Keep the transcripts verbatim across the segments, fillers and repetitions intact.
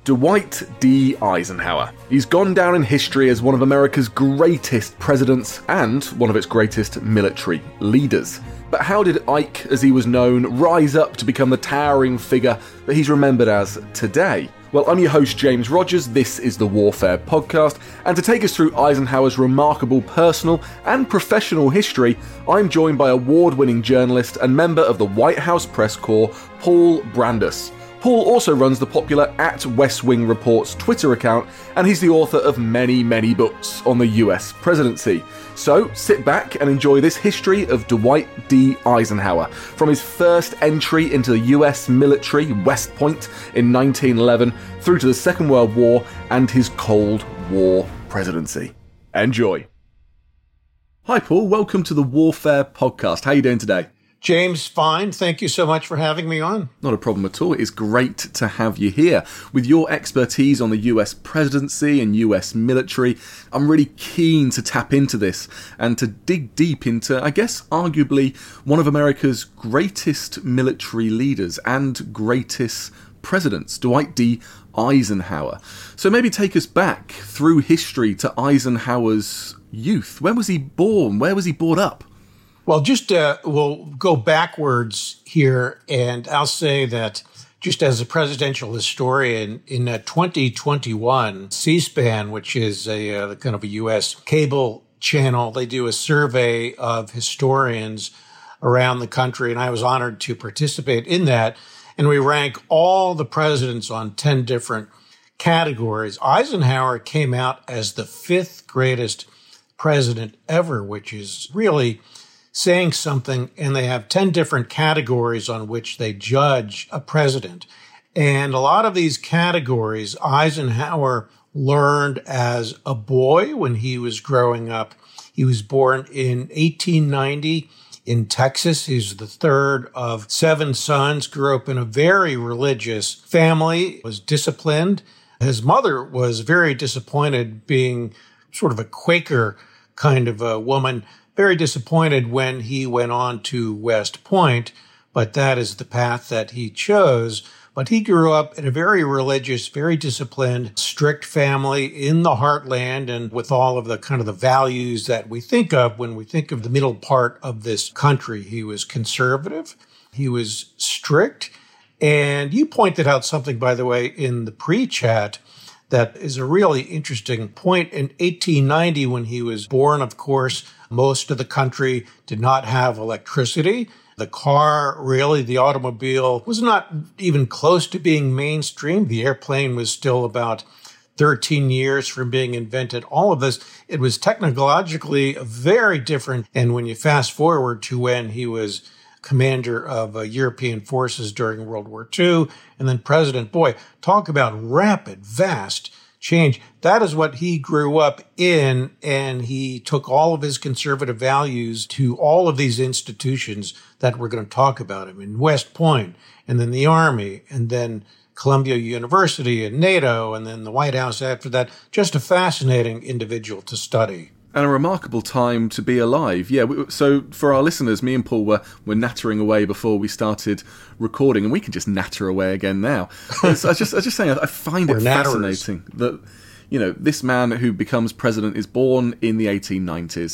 Dwight D. Eisenhower. He's gone down in history as one of America's greatest presidents and one of its greatest military leaders. But how did Ike, as he was known, rise up to become the towering figure that he's remembered as today? Well, I'm your host, James Rogers. This is the Warfare Podcast, and to take us through Eisenhower's remarkable personal and professional history, I'm joined by award-winning journalist and member of the White House Press Corps, Paul Brandus. Paul also runs the popular at West Wing Reports Twitter account, and he's the author of many, many books on the U S presidency. So sit back and enjoy this history of Dwight D. Eisenhower, from his first entry into the U S military, West Point, in nineteen eleven, through to the Second World War and his Cold War presidency. Enjoy. Hi Paul, welcome to the Warfare Podcast. How are you doing today? James, fine. Thank you so much for having me on. Not a problem at all. It's great to have you here. With your expertise on the U S presidency and U S military, I'm really keen to tap into this and to dig deep into, I guess, arguably one of America's greatest military leaders and greatest presidents, Dwight D. Eisenhower. So maybe take us back through history to Eisenhower's youth. When was he born? Where was he brought up? Well, just uh, we'll go backwards here, and I'll say that just as a presidential historian, in uh, twenty twenty-one, C-SPAN, which is a uh, kind of a U S cable channel, they do a survey of historians around the country, and I was honored to participate in that. And we rank all the presidents on ten different categories. Eisenhower came out as the fifth greatest president ever, which is really saying something, and they have ten different categories on which they judge a president. And a lot of these categories, Eisenhower learned as a boy when he was growing up. He was born in eighteen ninety in Texas. He's the third of seven sons, grew up in a very religious family, was disciplined. His mother was very disappointed, being sort of a Quaker kind of a woman, very disappointed when he went on to West Point, but that is the path that he chose. But he grew up in a very religious, very disciplined, strict family in the heartland, and with all of the kind of the values that we think of when we think of the middle part of this country. He was conservative. He was strict. And you pointed out something, by the way, in the pre-chat that is a really interesting point. In eighteen ninety, when he was born, of course, most of the country did not have electricity. The car, really, the automobile was not even close to being mainstream. The airplane was still about thirteen years from being invented. All of this, it was technologically very different. And when you fast forward to when he was commander of uh, European forces during World War Two, and then president, boy, talk about rapid, vast change. That is what he grew up in, and he took all of his conservative values to all of these institutions that we're going to talk about him in West Point, and then the Army, and then Columbia University and NATO, and then the White House after that. Just a fascinating individual to study. And a remarkable time to be alive. Yeah, so for our listeners, me and Paul were, were nattering away before we started recording, and we can just natter away again now. I was just, I was just saying, I find it fascinating that, you know, this man who becomes president is born in the eighteen nineties,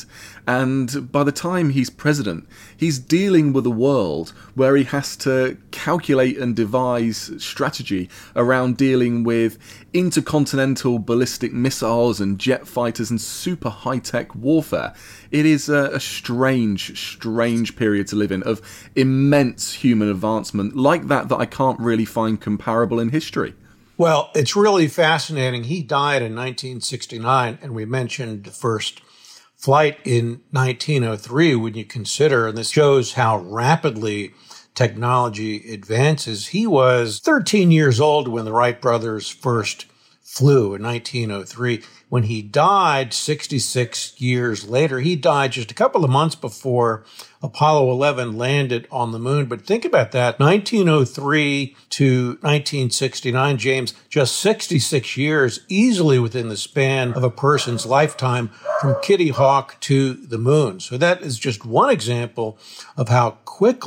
and by the time he's president, he's dealing with a world where he has to calculate and devise strategy around dealing with intercontinental ballistic missiles and jet fighters and super high-tech warfare. It is a, a strange, strange period to live in of immense human advancement like that that I can't really find comparable in history. Well, it's really fascinating. He died in nineteen sixty-nine, and we mentioned the first flight in nineteen oh three when you consider, and this shows how rapidly technology advances. He was thirteen years old when the Wright brothers first flew in nineteen oh three. When he died sixty-six years later, he died just a couple of months before Apollo eleven landed on the moon. But think about that, nineteen oh three to nineteen sixty-nine, James, just sixty-six years, easily within the span of a person's lifetime from Kitty Hawk to the moon. So that is just one example of how quickly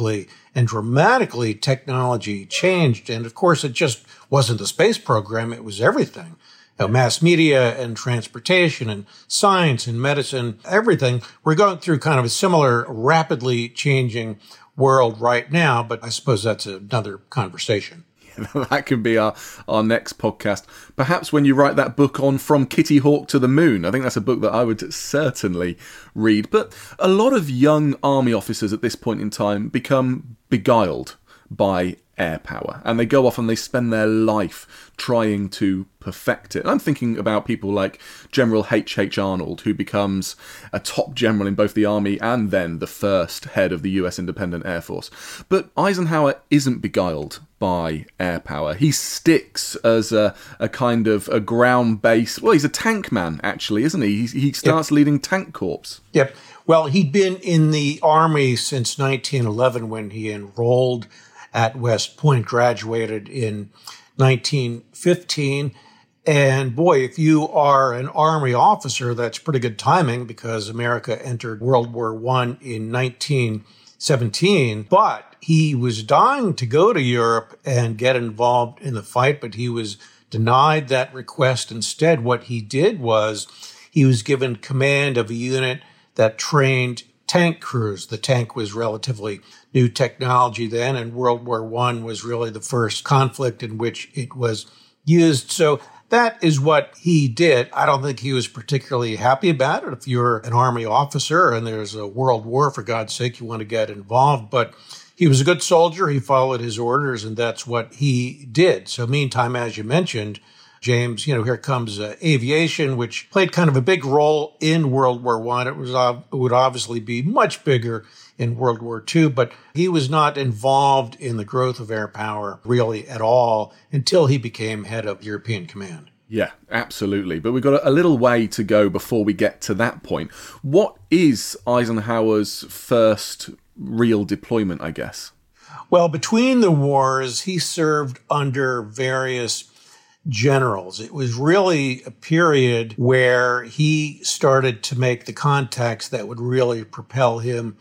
and dramatically technology changed. And of course, it just wasn't the space program. It was everything. You know, mass media and transportation and science and medicine, everything. We're going through kind of a similar rapidly changing world right now, but I suppose that's another conversation. That could be our, our next podcast. Perhaps when you write that book on From Kitty Hawk to the Moon. I think that's a book that I would certainly read. But a lot of young army officers at this point in time become beguiled by air power, and they go off and they spend their life trying to perfect it. And I'm thinking about people like General H H. Arnold, who becomes a top general in both the army and then the first head of the U S Independent Air Force. But Eisenhower isn't beguiled by air power. He sticks as a, a kind of a ground base. Well, he's a tank man, actually, isn't he? He, he starts yep. leading tank corps. Yep. Well, he'd been in the Army since nineteen eleven when he enrolled at West Point, graduated in nineteen fifteen. And boy, if you are an Army officer, that's pretty good timing because America entered World War One in nineteen seventeen. But he was dying to go to Europe and get involved in the fight, but he was denied that request. Instead, what he did was he was given command of a unit that trained tank crews. The tank was relatively new technology then, and World War One was really the first conflict in which it was used. So that is what he did. I don't think he was particularly happy about it. If you're an Army officer and there's a world war, for God's sake, you want to get involved. But he was a good soldier. He followed his orders, and that's what he did. So meantime, as you mentioned, James, you know, here comes uh, aviation, which played kind of a big role in World War One. It was uh, it would obviously be much bigger in World War Two, but he was not involved in the growth of air power really at all until he became head of European Command. Yeah, absolutely. But we've got a little way to go before we get to that point. What is Eisenhower's first real deployment, I guess? Well, between the wars, he served under various generals. It was really a period where he started to make the contacts that would really propel him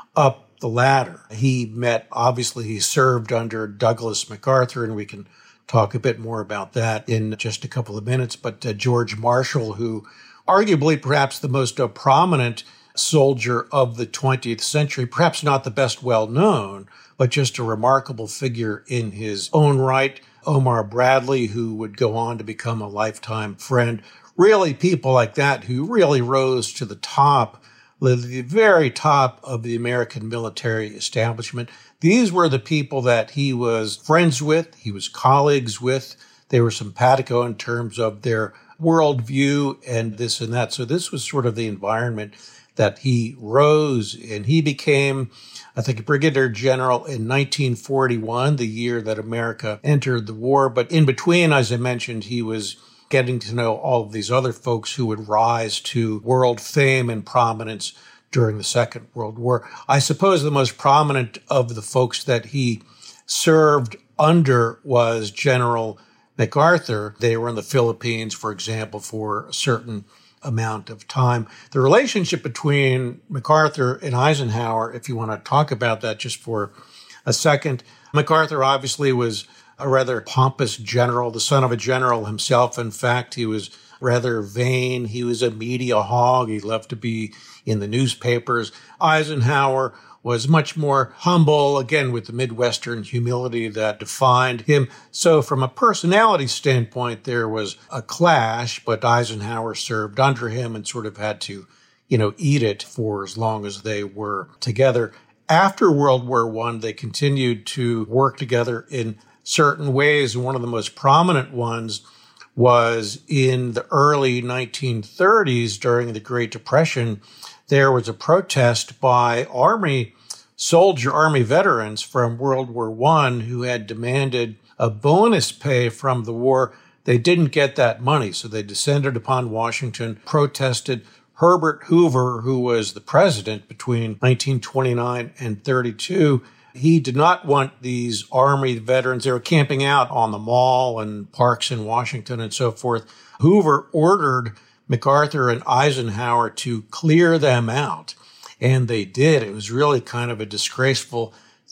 up the ladder. He met, obviously, he served under Douglas MacArthur, and we can talk a bit more about that in just a couple of minutes. But uh, George Marshall, who arguably perhaps the most uh, prominent soldier of the twentieth century, perhaps not the best well known, but just a remarkable figure in his own right. Omar Bradley, who would go on to become a lifetime friend. Really people like that who really rose to the top, the very top of the American military establishment. These were the people that he was friends with, he was colleagues with. They were simpatico in terms of their worldview and this and that. So this was sort of the environment that he rose in. He became, I think, a brigadier general in nineteen forty-one, the year that America entered the war. But in between, as I mentioned, he was getting to know all of these other folks who would rise to world fame and prominence during the Second World War. I suppose the most prominent of the folks that he served under was General MacArthur. They were in the Philippines, for example, for a certain amount of time. The relationship between MacArthur and Eisenhower, if you want to talk about that just for a second, MacArthur obviously was a rather pompous general, the son of a general himself. In fact, he was rather vain. He was a media hog. He loved to be in the newspapers. Eisenhower was much more humble, again, with the Midwestern humility that defined him. So from a personality standpoint, there was a clash, but Eisenhower served under him and sort of had to, you know, eat it for as long as they were together. After World War One, they continued to work together in certain ways, and one of the most prominent ones was in the early nineteen thirties during the Great Depression. There was a protest by Army soldier, Army veterans from World War One who had demanded a bonus pay from the war. They didn't get that money, so they descended upon Washington, protested. Herbert Hoover, who was the president between nineteen twenty-nine and thirty-two, he did not want these Army veterans. They were camping out on the mall and parks in Washington and so forth. Hoover ordered MacArthur and Eisenhower to clear them out, and they did. It was really kind of a disgraceful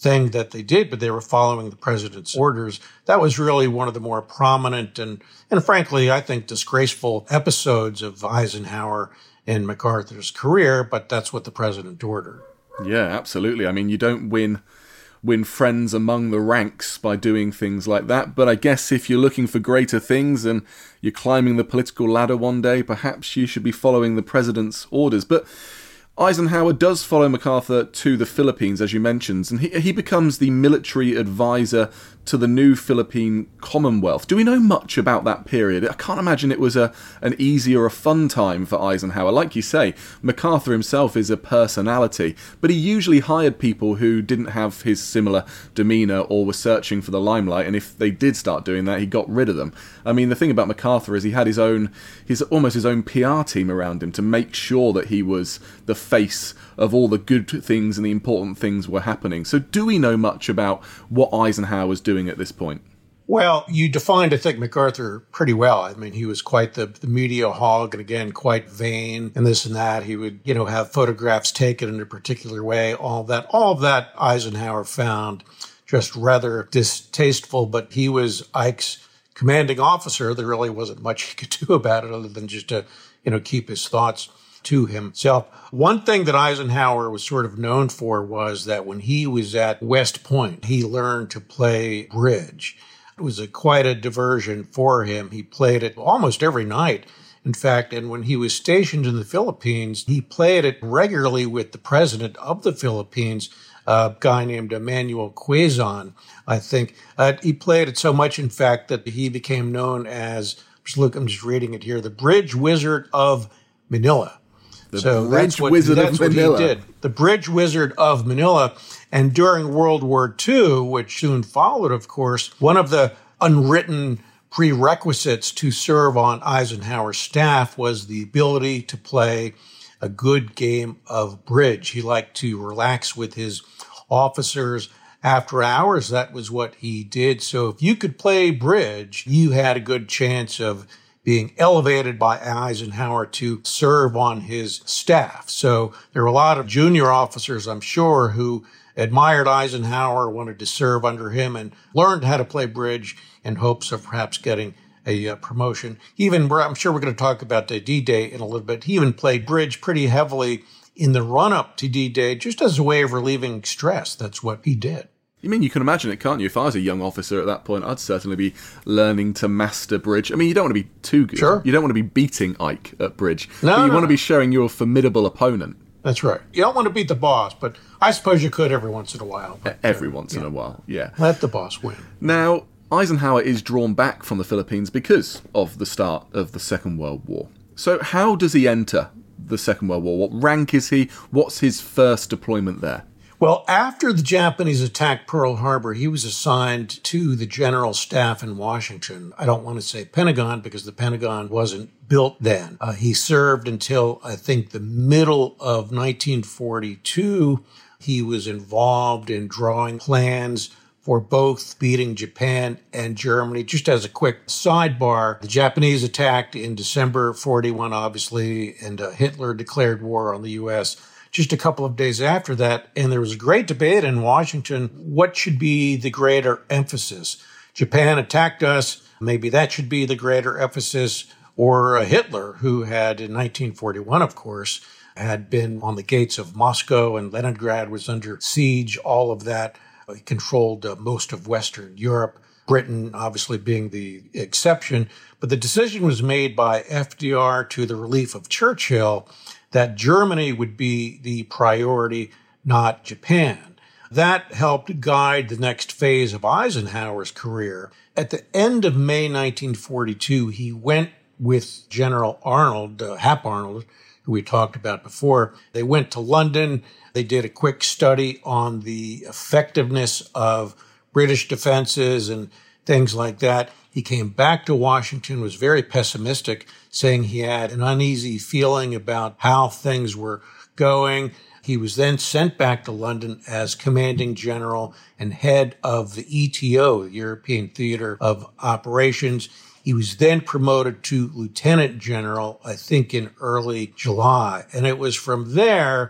thing that they did, but they were following the president's orders. That was really one of the more prominent and, and frankly, I think disgraceful episodes of Eisenhower and MacArthur's career, but that's what the president ordered. Yeah, absolutely. I mean, you don't win win friends among the ranks by doing things like that, but I guess if you're looking for greater things and you're climbing the political ladder one day, perhaps you should be following the president's orders. But Eisenhower does follow MacArthur to the Philippines, as you mentioned, and he, he becomes the military advisor to the new Philippine Commonwealth. Do we know much about that period? I can't imagine it was a an easy or a fun time for Eisenhower. Like you say, MacArthur himself is a personality, but he usually hired people who didn't have his similar demeanour or were searching for the limelight, and if they did start doing that, he got rid of them. I mean, the thing about MacArthur is he had his own, his almost his own P R team around him to make sure that he was the face of all the good things and the important things were happening. So do we know much about what Eisenhower was doing at this point? Well, you defined, I think, MacArthur pretty well. I mean, he was quite the, the media hog and, again, quite vain and this and that. He would, you know, have photographs taken in a particular way, all of that. All of that Eisenhower found just rather distasteful, but he was Ike's commanding officer. There really wasn't much he could do about it other than just to, you know, keep his thoughts to himself. One thing that Eisenhower was sort of known for was that when he was at West Point, he learned to play bridge. It was a, quite a diversion for him. He played it almost every night, in fact, and when he was stationed in the Philippines, he played it regularly with the president of the Philippines, a guy named Emmanuel Quezon, I think. Uh, he played it so much, in fact, that he became known as, just look, I'm just reading it here, the Bridge Wizard of Manila. The so Bridge that's what, Wizard that's of Manila. What he did. The Bridge Wizard of Manila. And during World War Two, which soon followed, of course, one of the unwritten prerequisites to serve on Eisenhower's staff was the ability to play a good game of bridge. He liked to relax with his officers after hours. That was what he did. So if you could play bridge, you had a good chance of being elevated by Eisenhower to serve on his staff. So there were a lot of junior officers, I'm sure, who admired Eisenhower, wanted to serve under him, and learned how to play bridge in hopes of perhaps getting a uh, promotion. Even, I'm sure we're going to talk about the D-Day in a little bit. He even played bridge pretty heavily in the run-up to D-Day, just as a way of relieving stress. That's what he did. You mean, you can imagine it, can't you? If I was a young officer at that point, I'd certainly be learning to master bridge. I mean, you don't want to be too good. Sure. You don't want to be beating Ike at bridge. No, but you no, want no. to be showing you're a formidable opponent. That's right. You don't want to beat the boss, but I suppose you could every once in a while. But, Every uh, once yeah. in a while, yeah. Let the boss win. Now, Eisenhower is drawn back from the Philippines because of the start of the Second World War. So how does he enter the Second World War? What rank is he? What's his first deployment there? Well, after the Japanese attacked Pearl Harbor, he was assigned to the general staff in Washington. I don't want to say Pentagon because the Pentagon wasn't built then. Uh, he served until, I think, the middle of nineteen forty-two. He was involved in drawing plans for both beating Japan and Germany. Just as a quick sidebar, the Japanese attacked in December forty-one, obviously, and uh, Hitler declared war on the U S just a couple of days after that, and there was a great debate in Washington, what should be the greater emphasis? Japan attacked us, maybe that should be the greater emphasis, or uh, Hitler, who had, in nineteen forty-one, of course, had been on the gates of Moscow, and Leningrad was under siege, all of that. He controlled uh, most of Western Europe, Britain obviously being the exception. But the decision was made by F D R to the relief of Churchill that Germany would be the priority, not Japan. That helped guide the next phase of Eisenhower's career. At the end of May nineteen forty-two, he went with General Arnold, uh, Hap Arnold, who we talked about before. They went to London. They did a quick study on the effectiveness of British defenses and things like that. He came back to Washington, was very pessimistic, saying he had an uneasy feeling about how things were going. He was then sent back to London as commanding general and head of the E T O, the European Theater of Operations. He was then promoted to lieutenant general, I think in early July. And it was from there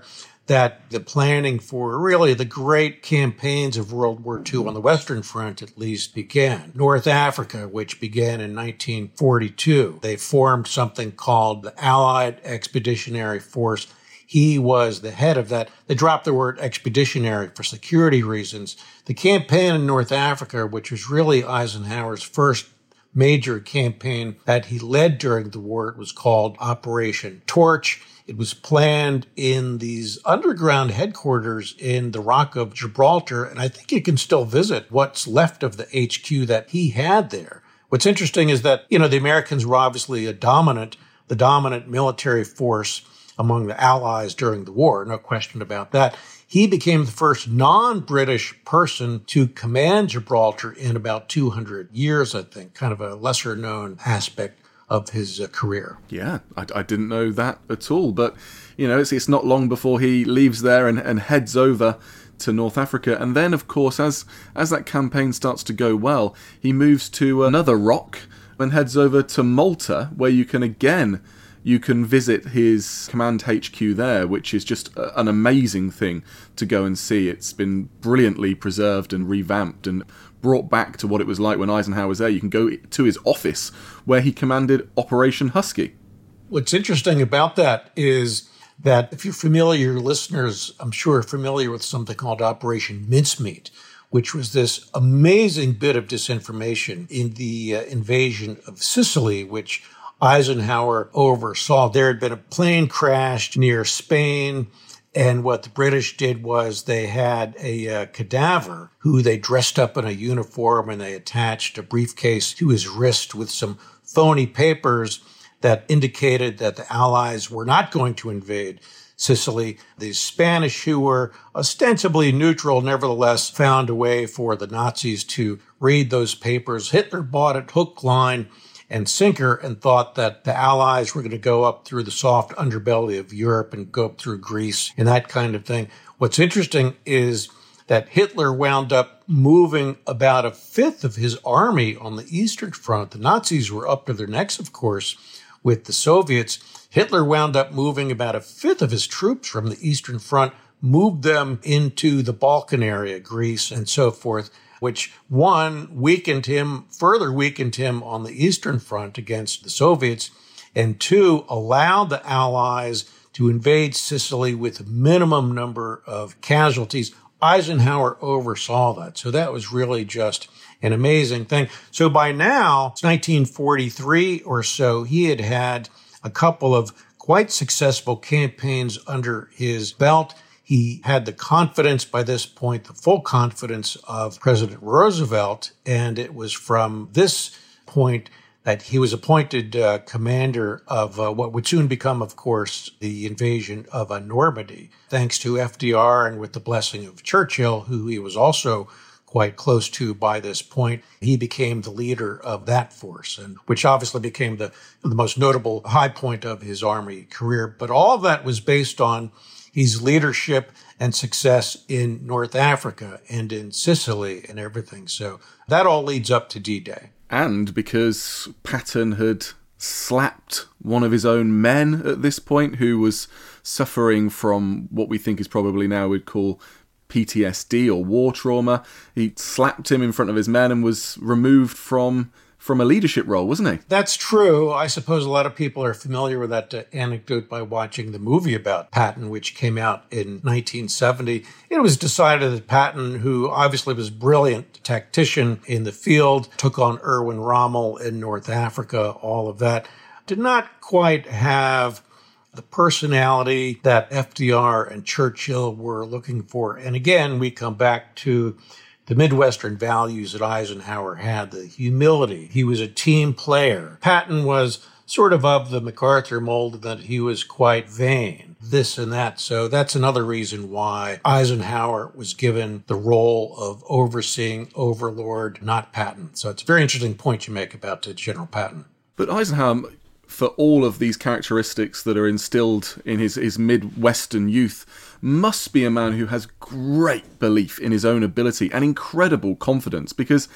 that the planning for really the great campaigns of World War Two on the Western Front at least began. North Africa, which began in nineteen forty-two, they formed something called the Allied Expeditionary Force. He was the head of that. They dropped the word expeditionary for security reasons. The campaign in North Africa, which was really Eisenhower's first major campaign that he led during the war, it was called Operation Torch. It was planned in these underground headquarters in the Rock of Gibraltar, and I think you can still visit what's left of the H Q that he had there. What's interesting is that, you know, the Americans were obviously a dominant, the dominant military force among the Allies during the war, no question about that. He became the first non-British person to command Gibraltar in about two hundred years, I think, kind of a lesser-known aspect of his uh, career. Yeah, I, I didn't know that at all. But, you know, it's, it's not long before he leaves there and, and heads over to North Africa. And then, of course, as as that campaign starts to go well, he moves to another rock and heads over to Malta, where you can again... you can visit his command H Q there, which is just an amazing thing to go and see. It's been brilliantly preserved and revamped and brought back to what it was like when Eisenhower was there. You can go to his office where he commanded Operation Husky. What's interesting about that is that if you're familiar, listeners, I'm sure are familiar with something called Operation Mincemeat, which was this amazing bit of disinformation in the uh, invasion of Sicily, which Eisenhower oversaw. There had been a plane crash near Spain, and what the British did was they had a uh, cadaver who they dressed up in a uniform and they attached a briefcase to his wrist with some phony papers that indicated that the Allies were not going to invade Sicily. The Spanish, who were ostensibly neutral, nevertheless found a way for the Nazis to read those papers. Hitler bought it hook, line, and sinker and thought that the Allies were going to go up through the soft underbelly of Europe and go up through Greece and that kind of thing. What's interesting is that Hitler wound up moving about a fifth of his army on the Eastern Front. The Nazis were up to their necks, of course, with the Soviets. Hitler wound up moving about a fifth of his troops from the Eastern Front, moved them into the Balkan area, Greece and so forth, which, one, weakened him, further weakened him on the Eastern Front against the Soviets, and two, allowed the Allies to invade Sicily with a minimum number of casualties. Eisenhower oversaw that, so that was really just an amazing thing. So by now, it's nineteen forty-three or so, he had had a couple of quite successful campaigns under his belt. He had the confidence by this point, the full confidence of President Roosevelt, and it was from this point that he was appointed uh, commander of uh, what would soon become, of course, the invasion of uh, Normandy, thanks to F D R and with the blessing of Churchill, who he was also quite close to by this point. He became the leader of that force, and which obviously became the, the most notable high point of his army career. But all of that was based on his leadership and success in North Africa and in Sicily and everything. So that all leads up to D-Day. And because Patton had slapped one of his own men at this point, who was suffering from what we think is probably now we'd call P T S D or war trauma, he slapped him in front of his men and was removed from from a leadership role, wasn't he? That's true. I suppose a lot of people are familiar with that uh, anecdote by watching the movie about Patton, which came out in nineteen seventy. It was decided that Patton, who obviously was a brilliant tactician in the field, took on Erwin Rommel in North Africa, all of that, did not quite have the personality that F D R and Churchill were looking for. And again, we come back to the Midwestern values that Eisenhower had, the humility. He was a team player. Patton was sort of of the MacArthur mold, that he was quite vain, this and that. So that's another reason why Eisenhower was given the role of overseeing overlord, not Patton. So it's a very interesting point you make about uh, General Patton. But Eisenhower, for all of these characteristics that are instilled in his, his Midwestern youth, must be a man who has great belief in his own ability and incredible confidence, because,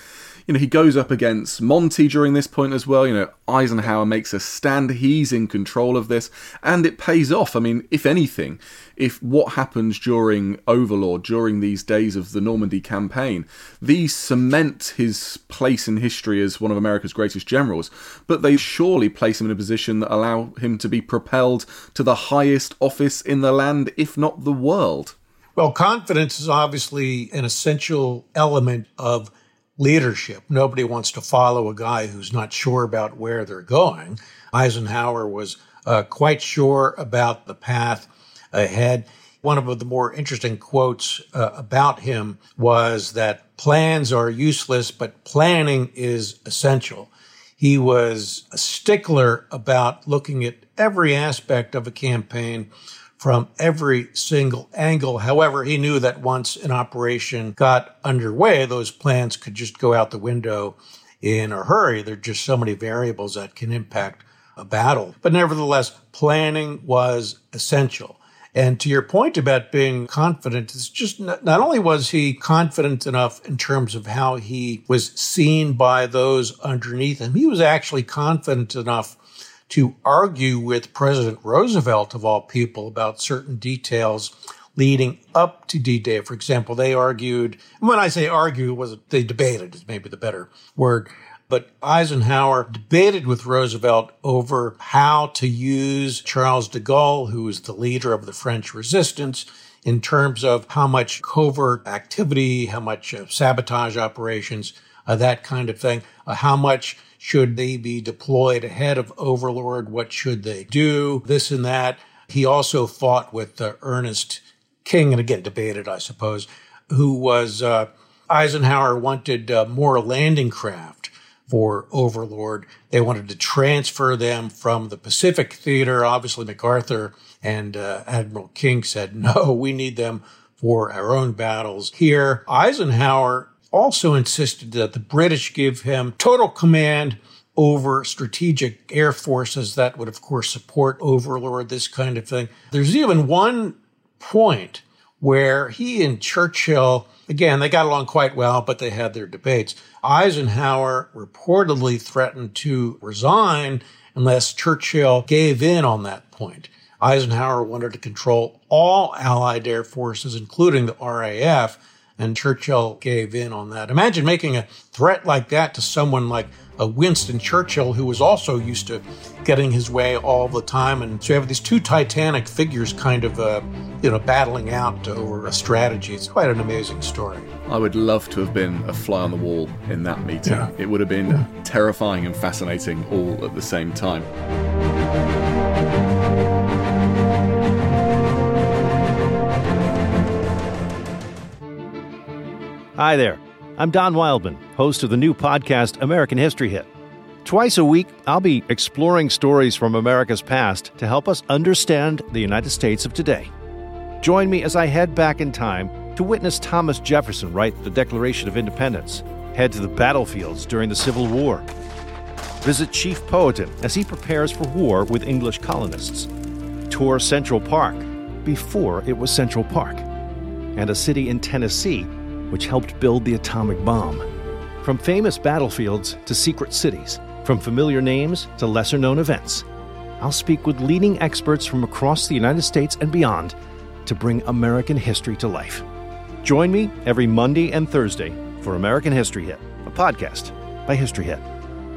You know, he goes up against Monty during this point as well. You know, Eisenhower makes a stand. He's in control of this, and it pays off. I mean, if anything, if what happens during Overlord, during these days of the Normandy campaign, these cement his place in history as one of America's greatest generals, but they surely place him in a position that allow him to be propelled to the highest office in the land, if not the world. Well, confidence is obviously an essential element of leadership. Nobody wants to follow a guy who's not sure about where they're going. Eisenhower was uh, quite sure about the path ahead. One of the more interesting quotes uh, about him was that plans are useless, but planning is essential. He was a stickler about looking at every aspect of a campaign from every single angle. However, he knew that once an operation got underway, those plans could just go out the window in a hurry. There are just so many variables that can impact a battle. But nevertheless, planning was essential. And to your point about being confident, it's just not, not only was he confident enough in terms of how he was seen by those underneath him, he was actually confident enough to argue with President Roosevelt, of all people, about certain details leading up to D-Day. For example, they argued, and when I say argue, it was they debated is maybe the better word, but Eisenhower debated with Roosevelt over how to use Charles de Gaulle, who was the leader of the French resistance, in terms of how much covert activity, how much uh, sabotage operations, uh, that kind of thing, uh, how much should they be deployed ahead of Overlord? What should they do? This and that. He also fought with uh, Ernest King, and again, debated, I suppose, who was, uh, Eisenhower wanted uh, more landing craft for Overlord. They wanted to transfer them from the Pacific Theater. Obviously, MacArthur and uh, Admiral King said, no, we need them for our own battles here. Eisenhower also insisted that the British give him total command over strategic air forces that would, of course, support Overlord, this kind of thing. There's even one point where he and Churchill, again, they got along quite well, but they had their debates. Eisenhower reportedly threatened to resign unless Churchill gave in on that point. Eisenhower wanted to control all Allied air forces, including the R A F, and Churchill gave in on that. Imagine making a threat like that to someone like a Winston Churchill, who was also used to getting his way all the time. And so you have these two titanic figures kind of, uh, you know, battling out over a strategy. It's quite an amazing story. I would love to have been a fly on the wall in that meeting. Yeah. It would have been yeah. terrifying and fascinating all at the same time. Hi there, I'm Don Wildman, host of the new podcast, American History Hit. Twice a week, I'll be exploring stories from America's past to help us understand the United States of today. Join me as I head back in time to witness Thomas Jefferson write the Declaration of Independence, head to the battlefields during the Civil War, visit Chief Powhatan as he prepares for war with English colonists, tour Central Park before it was Central Park, and a city in Tennessee which helped build the atomic bomb. From famous battlefields to secret cities, from familiar names to lesser-known events, I'll speak with leading experts from across the United States and beyond to bring American history to life. Join me every Monday and Thursday for American History Hit, a podcast by History Hit.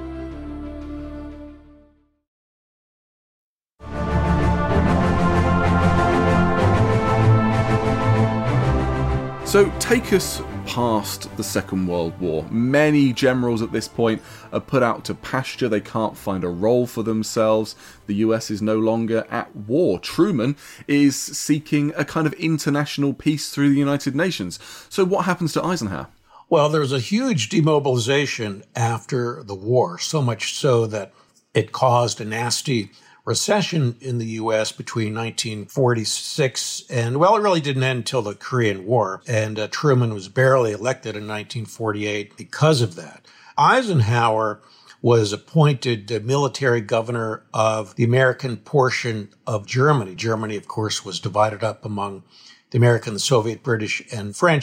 So take us past the Second World War. Many generals at this point are put out to pasture. They can't find a role for themselves. The U S is no longer at war. Truman is seeking a kind of international peace through the United Nations. So what happens to Eisenhower? Well, there was a huge demobilization after the war, so much so that it caused a nasty recession in the U S between nineteen forty-six and, well, it really didn't end until the Korean War. And uh, Truman was barely elected in nineteen forty-eight because of that. Eisenhower was appointed uh, military governor of the American portion of Germany. Germany, of course, was divided up among the American, the Soviet, British, and French.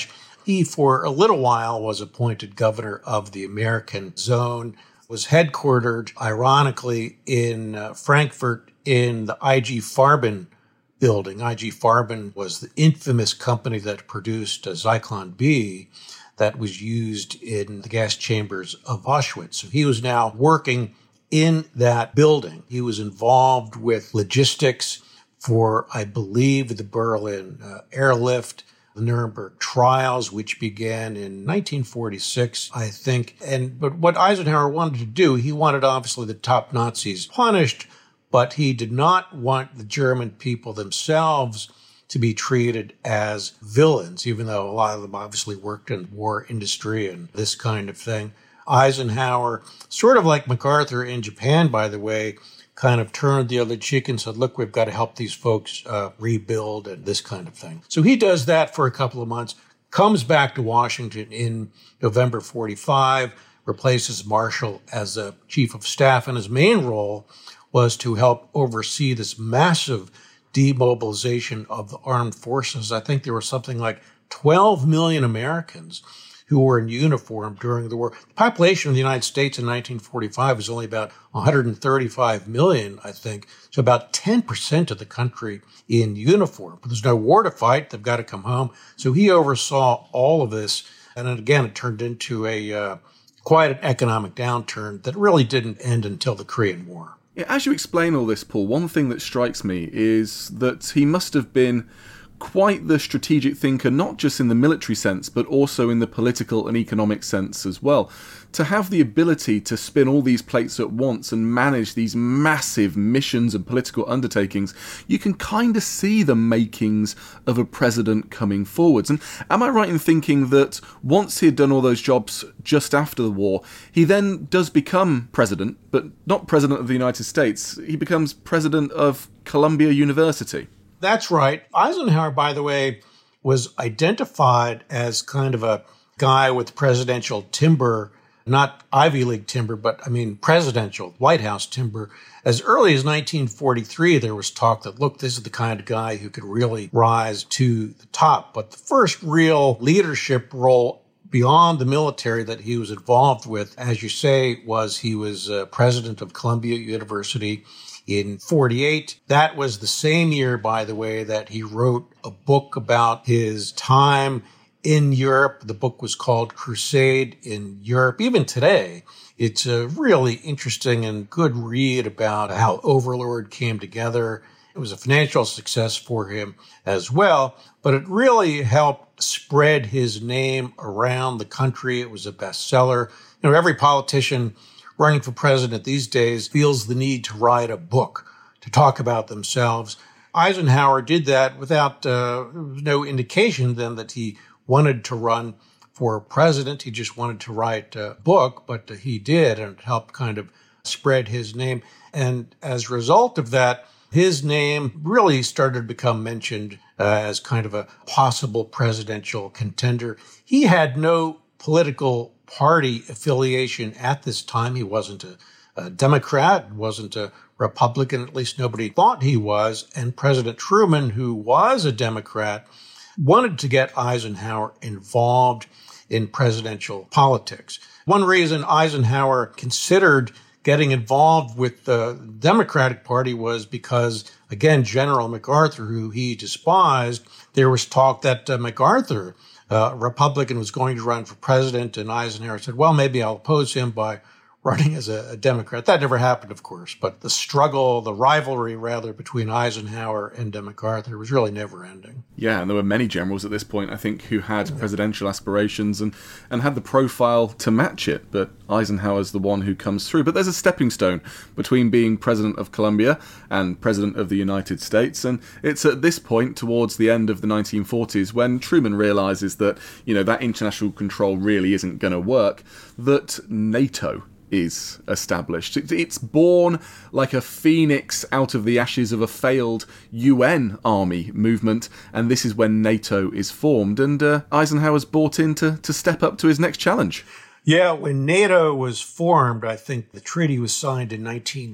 He, for a little while, was appointed governor of the American Zone, was headquartered, ironically, in uh, Frankfurt in the I G Farben building. I G Farben was the infamous company that produced uh, Zyklon B that was used in the gas chambers of Auschwitz. So he was now working in that building. He was involved with logistics for, I believe, the Berlin uh, airlift, the Nuremberg trials, which began in nineteen forty-six, I think. And but what Eisenhower wanted to do, he wanted obviously the top Nazis punished, but he did not want the German people themselves to be treated as villains, even though a lot of them obviously worked in war industry and this kind of thing. Eisenhower, sort of like MacArthur in Japan, by the way, kind of turned the other cheek and said, look, we've got to help these folks uh, rebuild and this kind of thing. So he does that for a couple of months, comes back to Washington in November forty-five, replaces Marshall as a chief of staff, and his main role was to help oversee this massive demobilization of the armed forces. I think there was something like twelve million Americans who were in uniform during the war. The population of the United States in nineteen forty-five was only about one hundred thirty-five million, I think. So about ten percent of the country in uniform. But there's no war to fight. They've got to come home. So he oversaw all of this. And then again, it turned into a uh, quite an economic downturn that really didn't end until the Korean War. Yeah, as you explain all this, Paul, one thing that strikes me is that he must have been quite the strategic thinker, not just in the military sense, but also in the political and economic sense as well. To have the ability to spin all these plates at once and manage these massive missions and political undertakings, you can kind of see the makings of a president coming forwards. And am I right in thinking that once he had done all those jobs just after the war, he then does become president, but not president of the United States, he becomes president of Columbia University? That's right. Eisenhower, by the way, was identified as kind of a guy with presidential timber, not Ivy League timber, but I mean presidential, White House timber. As early as nineteen forty-three, there was talk that, look, this is the kind of guy who could really rise to the top. But the first real leadership role beyond the military that he was involved with, as you say, was he was uh, president of Columbia University in forty-eight. That was the same year, by the way, that he wrote a book about his time in Europe. The book was called Crusade in Europe. Even today, it's a really interesting and good read about how Overlord came together. It was a financial success for him as well, but it really helped spread his name around the country. It was a bestseller. You know, every politician running for president these days feels the need to write a book to talk about themselves. Eisenhower did that without uh, no indication then that he wanted to run for president. He just wanted to write a book, but uh, he did, and it helped kind of spread his name. And as a result of that, his name really started to become mentioned uh, as kind of a possible presidential contender. He had no political party affiliation at this time. He wasn't a, a Democrat, wasn't a Republican, at least nobody thought he was. And President Truman, who was a Democrat, wanted to get Eisenhower involved in presidential politics. One reason Eisenhower considered getting involved with the Democratic Party was because, again, General MacArthur, who he despised, there was talk that uh, MacArthur, Uh, a Republican, was going to run for president, and Eisenhower said, well, maybe I'll oppose him by running as a, a Democrat. That never happened, of course, but the struggle, the rivalry, rather, between Eisenhower and MacArthur was really never ending. Yeah, and there were many generals at this point, I think, who had yeah. presidential aspirations and, and had the profile to match it, but Eisenhower's the one who comes through. But there's a stepping stone between being president of Columbia and president of the United States, and it's at this point, towards the end of the nineteen forties, when Truman realizes that, you know, that international control really isn't going to work, that NATO is established. It's born like a phoenix out of the ashes of a failed U N army movement, and this is when NATO is formed, and uh, Eisenhower's brought in to, to step up to his next challenge. Yeah, when NATO was formed, I think the treaty was signed in nineteen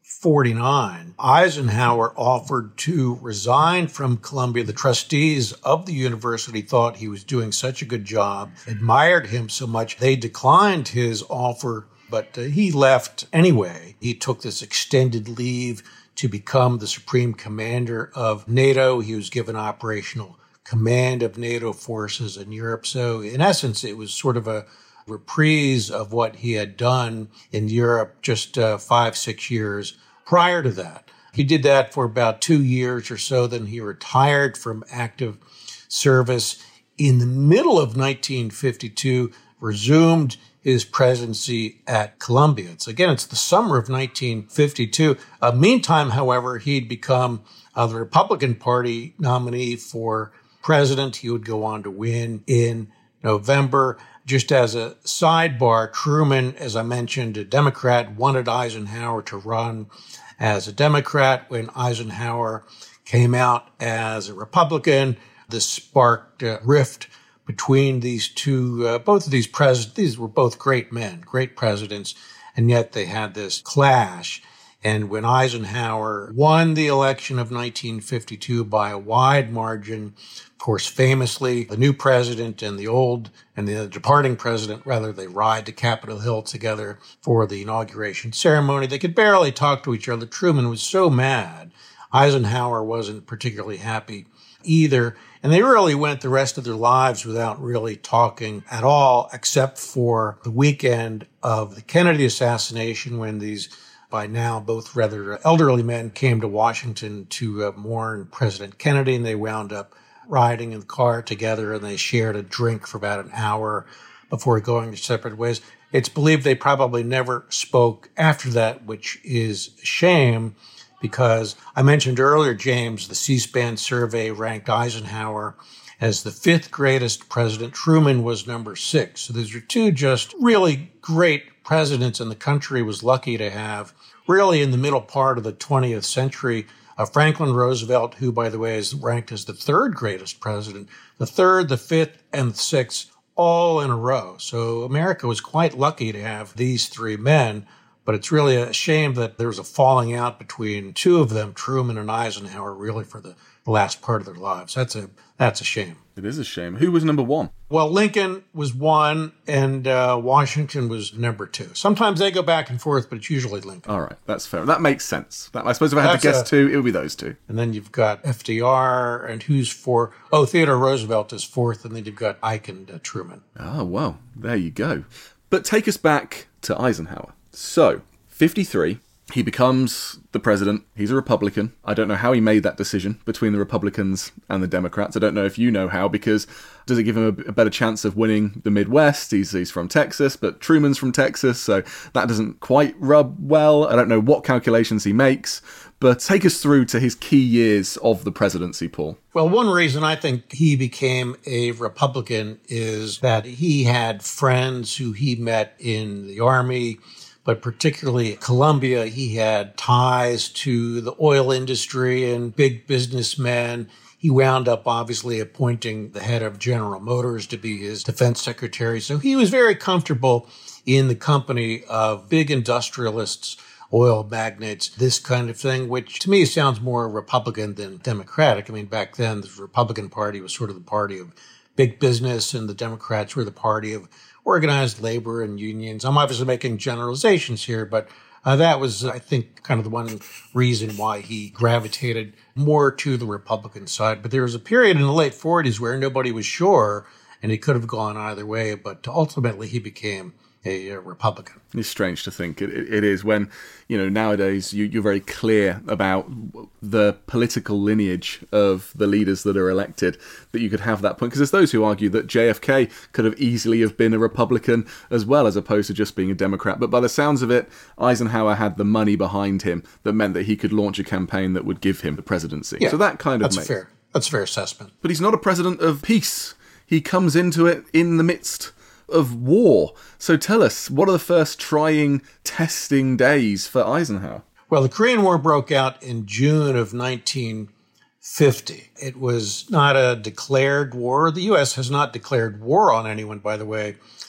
forty-nine, Eisenhower offered to resign from Columbia. The trustees of the university thought he was doing such a good job, admired him so much, they declined his offer, but uh, he left anyway. He took this extended leave to become the supreme commander of NATO. He was given operational command of NATO forces in Europe. So in essence, it was sort of a reprise of what he had done in Europe just uh, five, six years prior to that. He did that for about two years or so. Then he retired from active service. In the middle of nineteen fifty-two, resumed his presidency at Columbia. It's, again, it's the summer of nineteen fifty-two. Uh, meantime, however, he'd become uh, the Republican Party nominee for president. He would go on to win in November. Just as a sidebar, Truman, as I mentioned, a Democrat, wanted Eisenhower to run as a Democrat. When Eisenhower came out as a Republican, this sparked a rift between these two, uh, both of these presidents. These were both great men, great presidents, and yet they had this clash. And when Eisenhower won the election of nineteen fifty-two by a wide margin, of course, famously, the new president and the old and the departing president, rather, they ride to Capitol Hill together for the inauguration ceremony. They could barely talk to each other. Truman was so mad. Eisenhower wasn't particularly happy either. And they really went the rest of their lives without really talking at all, except for the weekend of the Kennedy assassination, when these, by now, both rather elderly men came to Washington to uh, mourn President Kennedy, and they wound up riding in the car together, and they shared a drink for about an hour before going their separate ways. It's believed they probably never spoke after that, which is a shame, because I mentioned earlier, James, the C-SPAN survey ranked Eisenhower as the fifth greatest president. Truman was number six. So these are two just really great presidents, and the country was lucky to have, really in the middle part of the twentieth century, uh, Franklin Roosevelt, who, by the way, is ranked as the third greatest president, the third, the fifth, and the sixth, all in a row. So America was quite lucky to have these three men. But it's really a shame that there was a falling out between two of them, Truman and Eisenhower, really for the last part of their lives. That's a that's a shame. It is a shame. Who was number one? Well, Lincoln was one, and uh, Washington was number two. Sometimes they go back and forth, but it's usually Lincoln. All right, that's fair. That makes sense. That, I suppose if I had That's to guess a, two, it would be those two. And then you've got F D R, and who's four? Oh, Theodore Roosevelt is fourth, and then you've got Ike and uh, Truman. Oh, well, there you go. But take us back to Eisenhower. So, fifty-three, he becomes the president. He's a Republican. I don't know how he made that decision between the Republicans and the Democrats. I don't know if you know how, because does it give him a, a better chance of winning the Midwest? He's, he's from Texas, but Truman's from Texas, so that doesn't quite rub well. I don't know what calculations he makes, but take us through to his key years of the presidency, Paul. Well, one reason I think he became a Republican is that he had friends who he met in the Army, but particularly at Columbia. He had ties to the oil industry and big businessmen. He wound up obviously appointing the head of General Motors to be his defense secretary. So he was very comfortable in the company of big industrialists, oil magnates, this kind of thing, which to me sounds more Republican than Democratic. I mean, back then, the Republican Party was sort of the party of big business, and the Democrats were the party of organized labor and unions. I'm obviously making generalizations here, but uh, that was, I think, kind of the one reason why he gravitated more to the Republican side. But there was a period in the late forties where nobody was sure, and it could have gone either way, but ultimately he became a, a Republican. It's strange to think. It, it, it is when, you know, nowadays you, you're very clear about the political lineage of the leaders that are elected, that you could have that point. Because there's those who argue that J F K could have easily have been a Republican as well, as opposed to just being a Democrat. But by the sounds of it, Eisenhower had the money behind him that meant that he could launch a campaign that would give him the presidency. Yeah, so that kind of that's makes... fair. That's a fair assessment. But he's not a president of peace. He comes into it in the midst of war. So tell us, what are the first trying, testing days for Eisenhower? Well, the Korean War broke out in June of nineteen fifty. It was not a declared war. The U S has not declared war on anyone, by the way,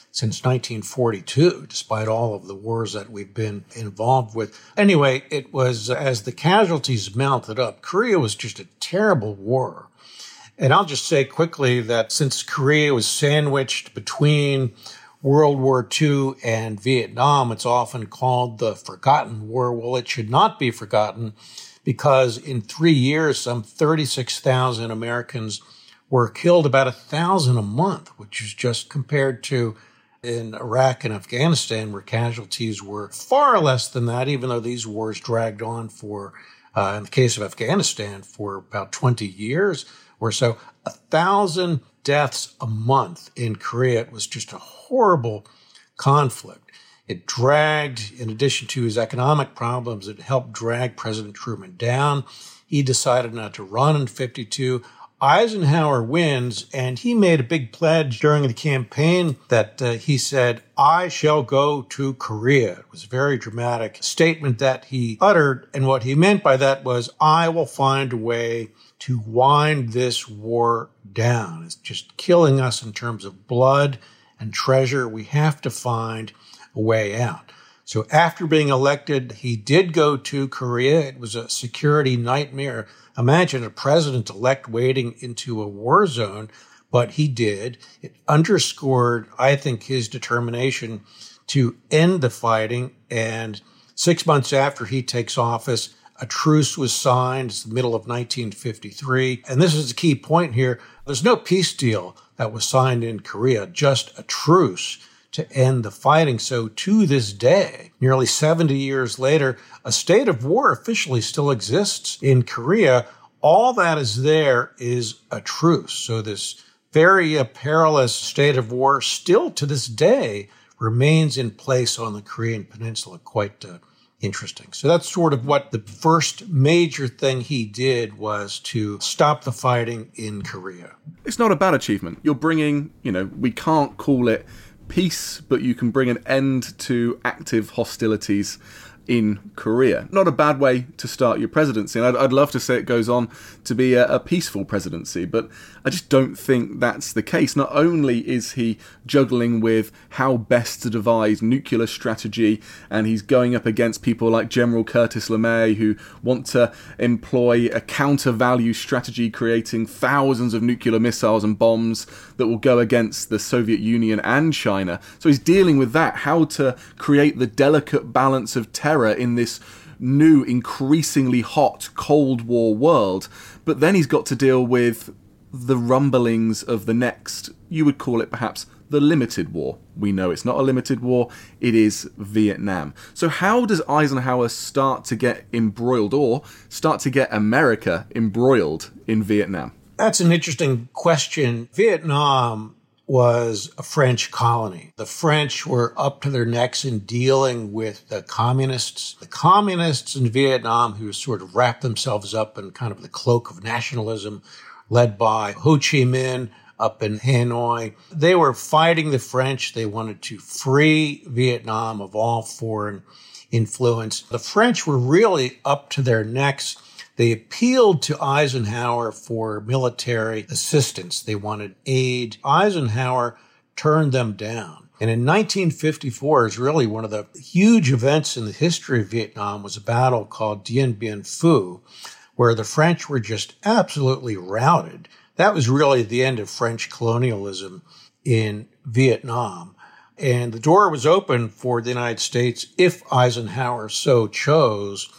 since nineteen forty-two, despite all of the wars that we've been involved with. Anyway, it was as the casualties mounted up, Korea was just a terrible war. And I'll just say quickly that since Korea was sandwiched between World War Two and Vietnam, it's often called the Forgotten War. Well, it should not be forgotten because in three years, some thirty-six thousand Americans were killed, about one thousand a month, which is just compared to in Iraq and Afghanistan, where casualties were far less than that, even though these wars dragged on for, uh, in the case of Afghanistan, for about twenty years or so. A thousand deaths a month in Korea. It was just a horrible conflict. It dragged, in addition to his economic problems, it helped drag President Truman down. He decided not to run in fifty-two. Eisenhower wins, and he made a big pledge during the campaign that uh, he said, I shall go to Korea. It was a very dramatic statement that he uttered, and what he meant by that was, I will find a way to wind this war down. It's just killing us in terms of blood and treasure. We have to find a way out. So after being elected, he did go to Korea. It was a security nightmare. Imagine a president-elect wading into a war zone, but he did. It underscored, I think, his determination to end the fighting. And six months after he takes office, a truce was signed. It's the middle of nineteen fifty-three. And this is the key point here. There's no peace deal that was signed in Korea, just a truce to end the fighting. So to this day, nearly seventy years later, a state of war officially still exists in Korea. All that is there is a truce. So this very uh, perilous state of war still to this day remains in place on the Korean Peninsula. Quite uh, interesting. So that's sort of what the first major thing he did was to stop the fighting in Korea. It's not a bad achievement. You're bringing, you know, we can't call it peace, but you can bring an end to active hostilities in Korea. Not a bad way to start your presidency. And I'd, I'd love to say it goes on to be a, a peaceful presidency, but I just don't think that's the case. Not only is he juggling with how best to devise nuclear strategy, and he's going up against people like General Curtis LeMay, who want to employ a counter-value strategy, creating thousands of nuclear missiles and bombs that will go against the Soviet Union and China. So he's dealing with that, how to create the delicate balance of terror in this new, increasingly hot Cold War world. But then he's got to deal with the rumblings of the next, you would call it perhaps the limited war. We know it's not a limited war, it is Vietnam. So how does Eisenhower start to get embroiled, or start to get America embroiled in Vietnam? That's an interesting question. Vietnam was a French colony. The French were up to their necks in dealing with the communists. The communists in Vietnam, who sort of wrapped themselves up in kind of the cloak of nationalism, led by Ho Chi Minh up in Hanoi. They were fighting the French. They wanted to free Vietnam of all foreign influence. The French were really up to their necks. They appealed to Eisenhower for military assistance. They wanted aid. Eisenhower turned them down. And in nineteen fifty-four is really one of the huge events in the history of Vietnam, was a battle called Dien Bien Phu, where the French were just absolutely routed. That was really the end of French colonialism in Vietnam. And the door was open for the United States, if Eisenhower so chose,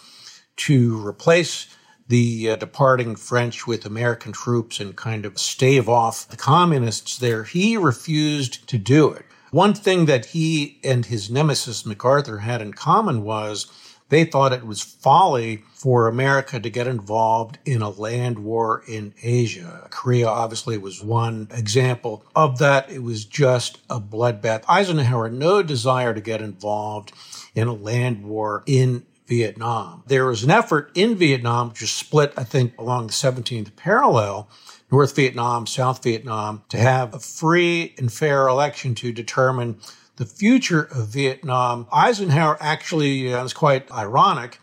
to replace the uh, departing French with American troops and kind of stave off the communists there. He refused to do it. One thing that he and his nemesis MacArthur had in common was they thought it was folly for America to get involved in a land war in Asia. Korea obviously was one example of that. It was just a bloodbath. Eisenhower had no desire to get involved in a land war in Vietnam. There was an effort in Vietnam, which was split, I think, along the seventeenth parallel, North Vietnam, South Vietnam, to have a free and fair election to determine the future of Vietnam. Eisenhower actually, uh, it's quite ironic,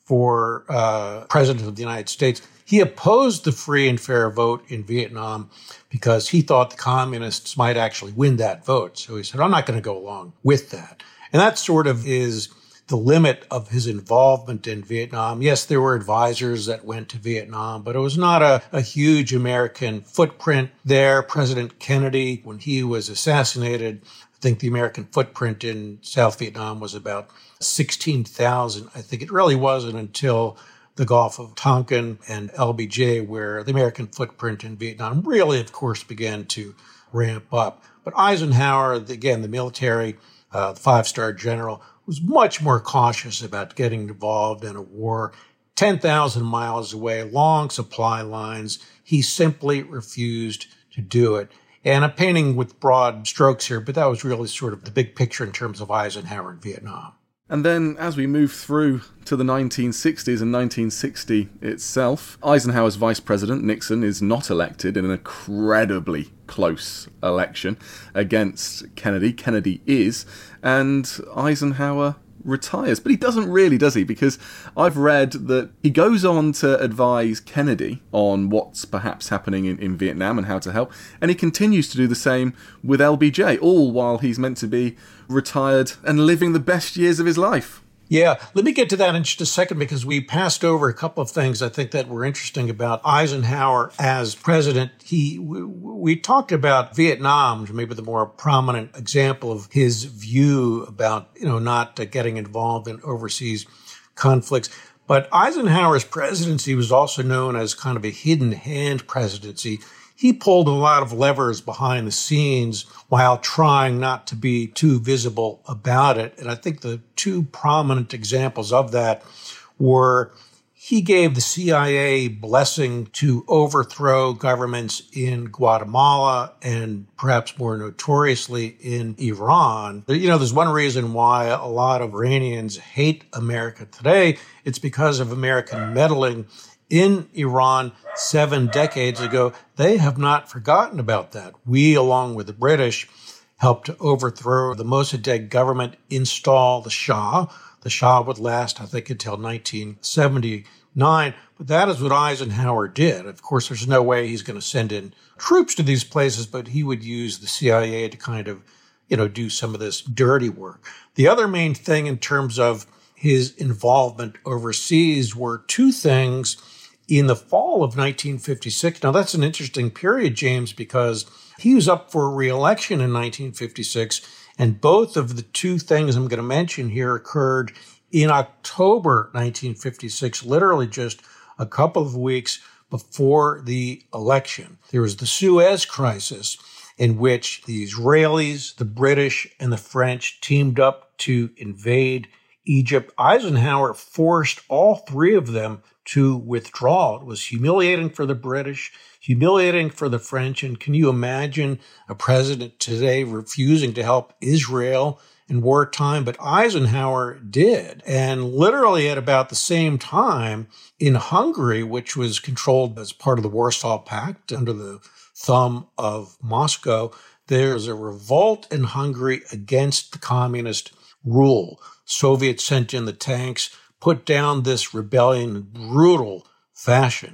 for uh, president of the United States. He opposed the free and fair vote in Vietnam because he thought the communists might actually win that vote. So he said, I'm not going to go along with that. And that sort of is the limit of his involvement in Vietnam. Yes, there were advisors that went to Vietnam, but it was not a, a huge American footprint there. President Kennedy, when he was assassinated, I think the American footprint in South Vietnam was about sixteen thousand. I think it really wasn't until the Gulf of Tonkin and L B J where the American footprint in Vietnam really, of course, began to ramp up. But Eisenhower, again, the military, uh, the five-star general, was much more cautious about getting involved in a war ten thousand miles away, long supply lines. He simply refused to do it. And I'm painting with broad strokes here, but that was really sort of the big picture in terms of Eisenhower in Vietnam. And then as we move through to the nineteen sixties and nineteen sixty itself, Eisenhower's vice president, Nixon, is not elected in an incredibly close election against Kennedy. Kennedy is, and Eisenhower retires. But he doesn't really, does he? Because I've read that he goes on to advise Kennedy on what's perhaps happening in, in Vietnam and how to help, and he continues to do the same with L B J, all while he's meant to be retired and living the best years of his life. Yeah, let me get to that in just a second because we passed over a couple of things I think that were interesting about Eisenhower as president. He we, we talked about Vietnam, maybe the more prominent example of his view about, you know, not uh, getting involved in overseas conflicts. But Eisenhower's presidency was also known as kind of a hidden hand presidency. He pulled a lot of levers behind the scenes while trying not to be too visible about it. And I think the two prominent examples of that were he gave the C I A blessing to overthrow governments in Guatemala and perhaps more notoriously in Iran. You know, there's one reason why a lot of Iranians hate America today. It's because of American meddling in Iran seven decades ago. They have not forgotten about that. We, along with the British, helped to overthrow the Mossadegh government, install the Shah. The Shah would last, I think, until nineteen seventy-nine. But that is what Eisenhower did. Of course, there's no way he's going to send in troops to these places, but he would use the C I A to kind of, you know, do some of this dirty work. The other main thing in terms of his involvement overseas were two things. In the fall of nineteen fifty-six, now that's an interesting period, James, because he was up for re-election in nineteen fifty-six, and both of the two things I'm going to mention here occurred in October nineteen fifty-six, literally just a couple of weeks before the election. There was the Suez Crisis, in which the Israelis, the British, and the French teamed up to invade Egypt. Eisenhower forced all three of them to withdraw. It was humiliating for the British, humiliating for the French. And can you imagine a president today refusing to help Israel in wartime? But Eisenhower did. And literally at about the same time in Hungary, which was controlled as part of the Warsaw Pact under the thumb of Moscow, there's a revolt in Hungary against the communist rule. Soviets sent in the tanks, put down this rebellion in brutal fashion.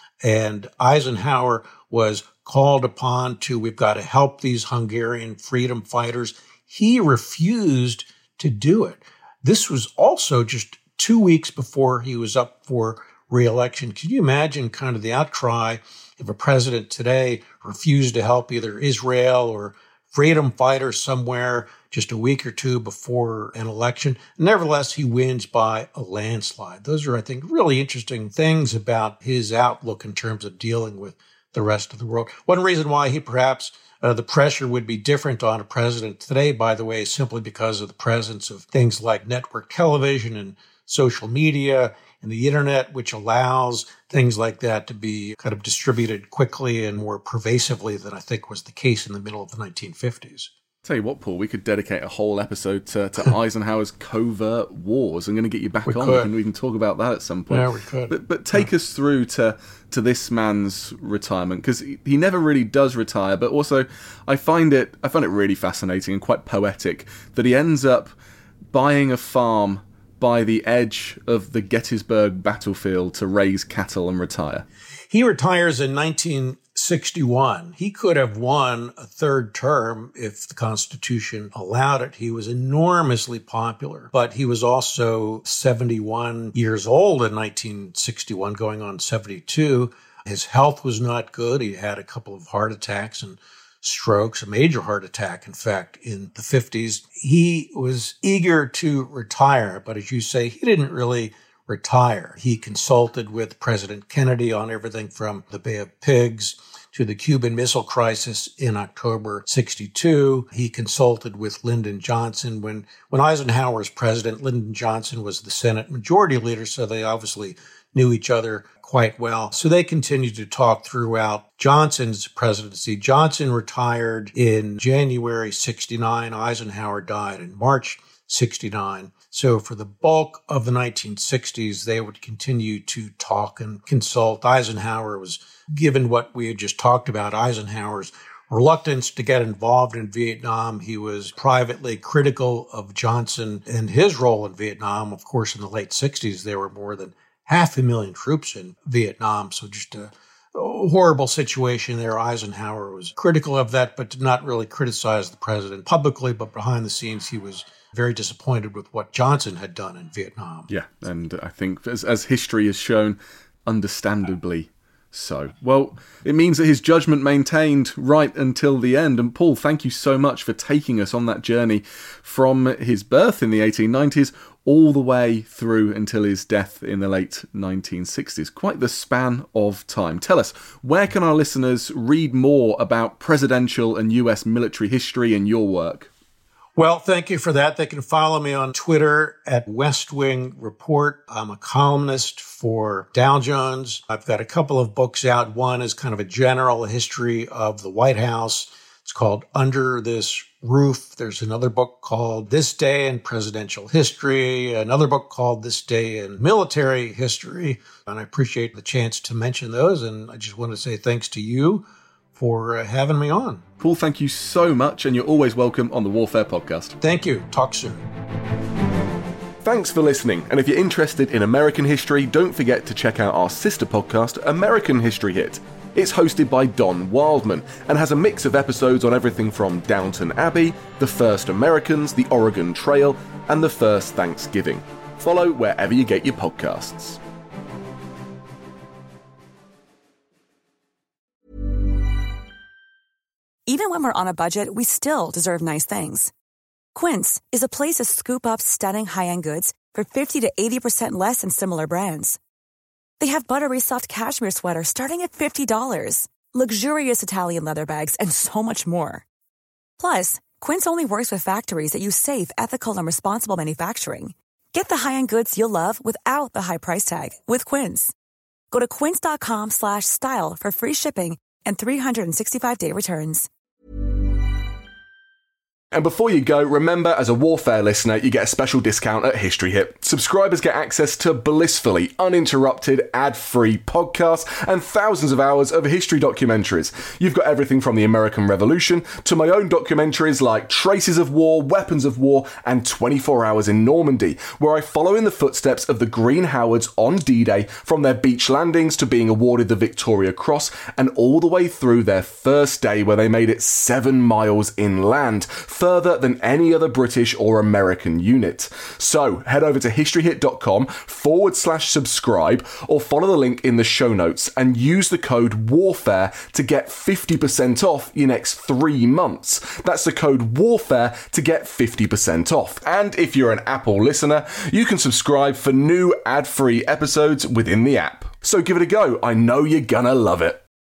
And Eisenhower was called upon to, we've got to help these Hungarian freedom fighters. He refused to do it. This was also just two weeks before he was up for re-election. Can you imagine kind of the outcry if a president today refused to help either Israel or freedom fighters somewhere just a week or two before an election? Nevertheless, he wins by a landslide. Those are, I think, really interesting things about his outlook in terms of dealing with the rest of the world. One reason why he perhaps uh, the pressure would be different on a president today, by the way, is simply because of the presence of things like network television and social media and the internet, which allows things like that to be kind of distributed quickly and more pervasively than I think was the case in the middle of the nineteen fifties. Tell you what, Paul, we could dedicate a whole episode to, to Eisenhower's covert wars. I'm going to get you back we on could. and we can talk about that at some point. Yeah, we could. But, but take yeah. us through to, to this man's retirement, because he, he never really does retire, but also I find it I find it really fascinating and quite poetic that he ends up buying a farm by the edge of the Gettysburg battlefield to raise cattle and retire? He retires in nineteen sixty-one. He could have won a third term if the Constitution allowed it. He was enormously popular, but he was also seventy-one years old in nineteen sixty-one, going on seventy-two. His health was not good. He had a couple of heart attacks and strokes, a major heart attack, in fact, in the fifties. He was eager to retire, but as you say, he didn't really retire. He consulted with President Kennedy on everything from the Bay of Pigs to the Cuban Missile Crisis in October sixty-two. He consulted with Lyndon Johnson. When, when Eisenhower was president, Lyndon Johnson was the Senate Majority Leader, so they obviously knew each other quite well. So they continued to talk throughout Johnson's presidency. Johnson retired in January sixty-nine. Eisenhower died in March sixty-nine. So for the bulk of the nineteen sixties, they would continue to talk and consult. Eisenhower was, given what we had just talked about, Eisenhower's reluctance to get involved in Vietnam. He was privately critical of Johnson and his role in Vietnam. Of course, in the late sixties, there were more than half a million troops in Vietnam. So just a horrible situation there. Eisenhower was critical of that, but did not really criticize the president publicly. But behind the scenes, he was very disappointed with what Johnson had done in Vietnam. Yeah, and I think as, as history has shown, understandably so. Well, it means that his judgment maintained right until the end. And Paul, thank you so much for taking us on that journey from his birth in the eighteen nineties all the way through until his death in the late nineteen sixties. Quite the span of time. Tell us, where can our listeners read more about presidential and U S military history and your work? Well, thank you for that. They can follow me on Twitter at West Wing Report. I'm a columnist for Dow Jones. I've got a couple of books out. One is kind of a general history of the White House. It's called Under This Roof. There's another book called This Day in Presidential History, another book called This Day in Military History. And I appreciate the chance to mention those. And I just want to say thanks to you for uh, having me on. Paul, thank you so much, and you're always welcome on the Warfare Podcast. Thank you. Talk soon. Thanks for listening, and if you're interested in American history, don't forget to check out our sister podcast, American History Hit. It's hosted by Don Wildman, and has a mix of episodes on everything from Downton Abbey, the First Americans, the Oregon Trail, and the First Thanksgiving. Follow wherever you get your podcasts. Even when we're on a budget, we still deserve nice things. Quince is a place to scoop up stunning high-end goods for fifty to eighty percent less than similar brands. They have buttery soft cashmere sweaters starting at fifty dollars, luxurious Italian leather bags, and so much more. Plus, Quince only works with factories that use safe, ethical, and responsible manufacturing. Get the high-end goods you'll love without the high price tag with Quince. Go to quince.com slash style for free shipping and three sixty-five day returns. And before you go, remember, as a Warfare listener, you get a special discount at History Hit. Subscribers get access to blissfully uninterrupted, ad-free podcasts and thousands of hours of history documentaries. You've got everything from the American Revolution to my own documentaries like Traces of War, Weapons of War, and twenty-four hours in Normandy, where I follow in the footsteps of the Green Howards on D-Day, from their beach landings to being awarded the Victoria Cross, and all the way through their first day where they made it seven miles inland, further than any other British or American unit. So head over to historyhit.com forward slash subscribe or follow the link in the show notes and use the code WARFARE to get fifty percent off your next three months. That's the code WARFARE to get fifty percent off. And if you're an Apple listener, you can subscribe for new ad-free episodes within the app. So give it a go. I know you're gonna love it.